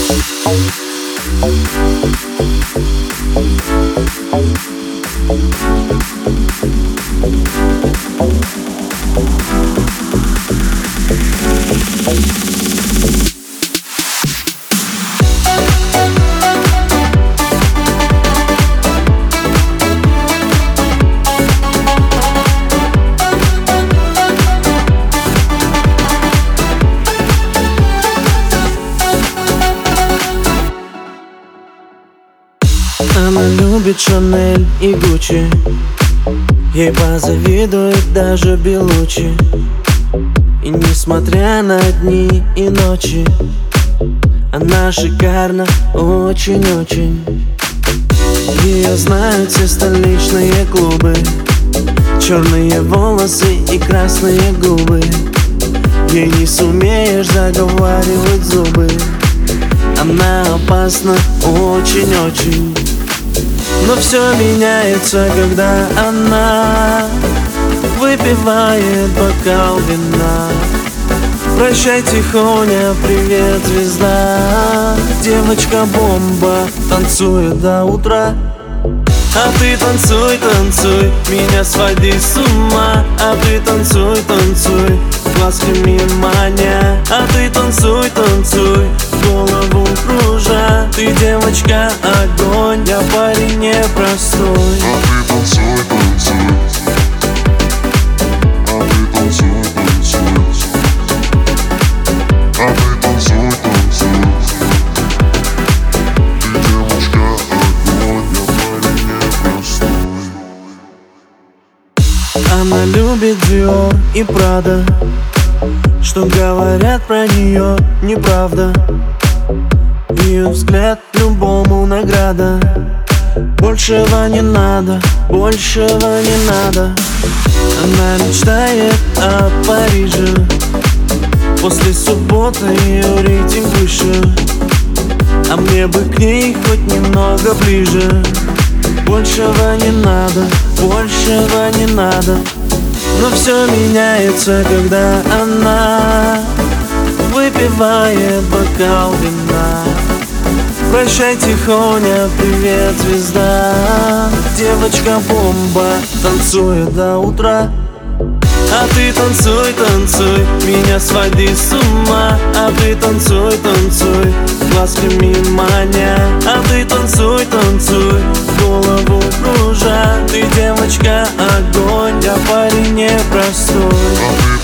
Она любит Шанель и Гуччи, ей позавидует даже Белуччи. И несмотря на дни и ночи, она шикарна очень-очень. Ее знают все столичные клубы, черные волосы и красные губы. Ей не сумеешь заговаривать зубы, она опасна очень-очень. Но все меняется, когда она выпивает бокал вина. Прощай, тихоня, привет, звезда. Девочка-бомба танцует до утра. А ты танцуй, танцуй, меня своди с ума. А ты танцуй, танцуй, глазками маня. А ты танцуй, танцуй, голову кружа. Ты девочка огонь, я парень непростой. А ты танцуй, танцуй. А ты танцуй, танцуй. А ты танцуй, танцуй. Ты девочка огонь, я парень непростой. Она любит Dior и Prada, что говорят про нее неправда. Ее взгляд любому награда. Большего не надо, большего не надо. Она мечтает о Париже. После субботы ее рейтинг выше, а мне бы к ней хоть немного ближе. Большего не надо, большего не надо. Но все меняется, когда она выпивает бокал вина. Прощай, тихоня, привет, звезда. Девочка-бомба танцует до утра. А ты танцуй, танцуй, меня своди с ума. А ты танцуй, танцуй, глазками маня. А ты танцуй, танцуй, голову кружа. Ты девочка огонь, я парень непростой.